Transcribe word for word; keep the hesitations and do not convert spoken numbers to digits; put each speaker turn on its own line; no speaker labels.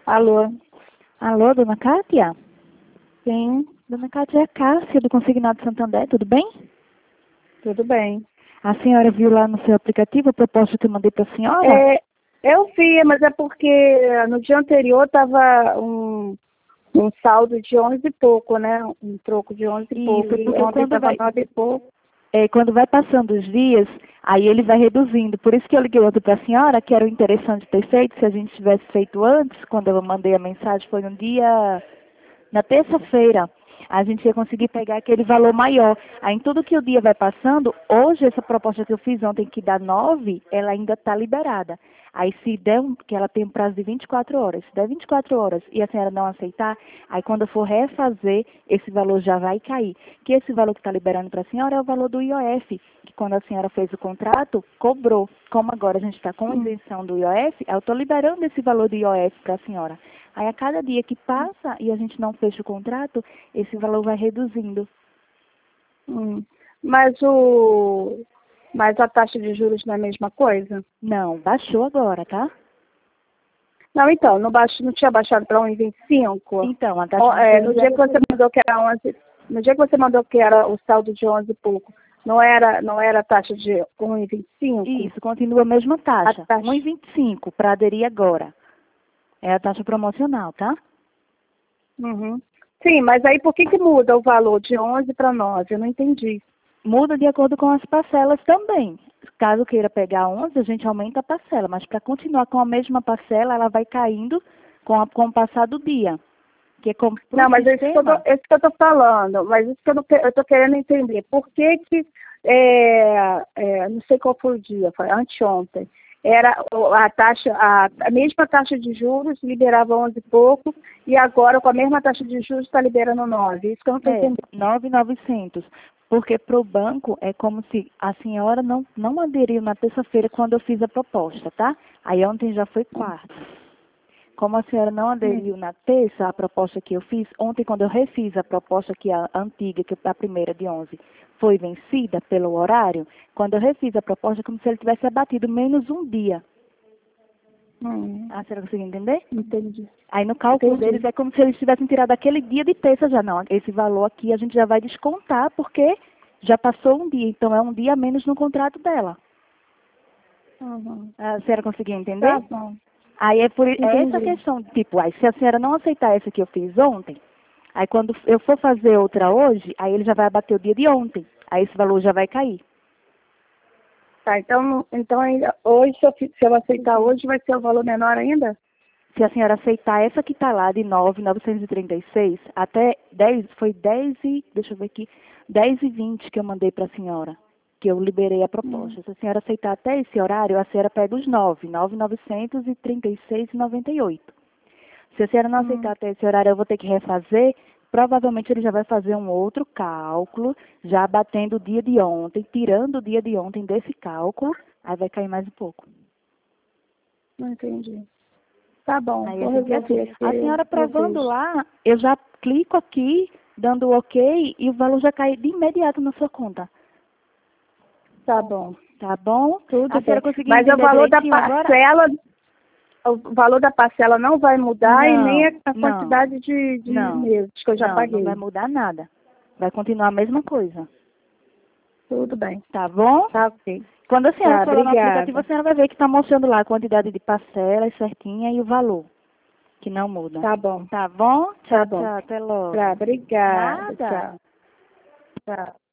Alô?
Alô, dona Kátia?
Sim,
Dona Kátia, é a Cássia do Consignado Santander, tudo bem?
tudo bem.
A senhora viu lá no seu aplicativo a proposta que eu mandei para a senhora?
É, eu vi, mas é porque no dia anterior estava um, um saldo de onze e pouco, né? Um troco de onze e pouco.
Isso,
E
porque
ontem
quando
estava
vai,
nove e pouco.
é, quando vai passando os dias, aí ele vai reduzindo. Por isso que eu liguei outro para a senhora, que era o interessante ter feito, se a gente tivesse feito antes, quando eu mandei a mensagem, foi no dia, na terça-feira. A gente ia conseguir pegar aquele valor maior. Aí, em tudo que o dia vai passando, hoje, essa proposta que eu fiz ontem, que dá nove, ela ainda está liberada. Aí, se der, um, que ela tem um prazo de vinte e quatro horas, se der vinte e quatro horas e a senhora não aceitar, aí quando eu for refazer, esse valor já vai cair. Que esse valor que está liberando para a senhora é o valor do I O F, que quando a senhora fez o contrato, cobrou. Como agora a gente está com a
Hum.
isenção do I O F, eu estou liberando esse valor do I O F para a senhora. Aí, a cada dia que passa e a gente não fecha o contrato, esse valor vai reduzindo.
Hum. Mas o. Mas a taxa de juros não é a mesma coisa?
Não, baixou agora, tá?
Não, então, não, baixo, não tinha baixado para um e vinte e cinco?
Então, a taxa
Ó,
de
é,
juros
no dia que você mandou que era onze, no dia que você mandou que era o saldo de onze e pouco, não era, não era a taxa de um e vinte e cinco?
Isso, continua a mesma taxa.
A taxa.
um e vinte e cinco para aderir agora. É a taxa promocional, tá?
Uhum. Sim, mas aí por que que muda o valor de onze para nove? Eu não entendi.
Muda de acordo com as parcelas também. Caso queira pegar onze, a gente aumenta a parcela, mas para continuar com a mesma parcela, ela vai caindo com, a, com o passar do dia. Que é como pro
Não, mas é isso que eu
sistema,
tô, é isso que eu tô falando, mas isso que eu, não, que- eu tô querendo entender. Por que que, é, é, não sei qual foi o dia, foi anteontem, era o- a taxa, a, a mesma taxa de juros liberava onze e pouco, e agora com a mesma taxa de juros está liberando nove. Isso que eu não estou
é
entendendo.
nove mil e novecentos. Porque para o banco é como se a senhora não, não aderiu na terça-feira quando eu fiz a proposta, tá? Aí ontem já foi quarta. Como a senhora não
Hum.
aderiu na terça, a proposta que eu fiz, ontem quando eu refiz a proposta que a antiga, que a primeira de onze, foi vencida pelo horário, quando eu refiz a proposta, é como se ele tivesse abatido menos um dia.
Hum.
A senhora conseguiu entender?
Entendi.
Aí no cálculo
Entendi.
deles é como se eles tivessem tirado aquele dia de terça já. Não, esse valor aqui a gente já vai descontar porque já passou um dia. Então é um dia a menos no contrato dela.
Uhum.
A senhora conseguiu entender?
Tá bom.
Aí é por é essa
Entendi.
questão, tipo, aí se a senhora não aceitar essa que eu fiz ontem, aí quando eu for fazer outra hoje, aí ele já vai abater o dia de ontem. Aí esse valor já vai cair.
Tá, então, então ainda, hoje, se eu, fi- se eu aceitar hoje, vai ser o valor menor ainda?
Se a senhora aceitar essa que está lá de nove mil novecentos e trinta e seis, até dez, foi dez e, deixa eu ver aqui, dez e vinte que eu mandei para a senhora, que eu liberei a
Hum.
proposta. Se a senhora aceitar até esse horário, a senhora pega os nove, nove mil novecentos e trinta e seis e noventa e oito. Se a senhora não aceitar
Hum.
até esse horário, eu vou ter que refazer. Provavelmente ele já vai fazer um outro cálculo, já batendo o dia de ontem, tirando o dia de ontem desse cálculo, aí vai cair mais um pouco.
Não entendi. Tá bom,
Aí
vou
assim que é assim.
resolver aqui,
A
eu,
senhora
eu
provando
vejo.
lá, eu já clico aqui, dando ok, e o valor já cai de imediato na sua conta.
Tá bom,
Tá bom?
tudo
A senhora
bem.
conseguiu
Mas o
entender
valor da
direitinho agora?
parcela, o valor da parcela não vai mudar e nem
Não,
a a
não,
quantidade de, de
não,
meses que eu já
não, não vai
paguei.
mudar nada. Vai continuar a mesma coisa.
Tudo bem.
Tá bom?
Tá ok.
Quando a senhora
Tá,
for lá no aplicativo, a
obrigada.
senhora vai ver que está mostrando lá a quantidade de parcelas certinha e o valor, que não muda.
Tá bom,
Tá bom?
tá
Tchau,
bom.
tchau, até logo.
Tá, obrigada.
Nada.
Tchau. Tchau.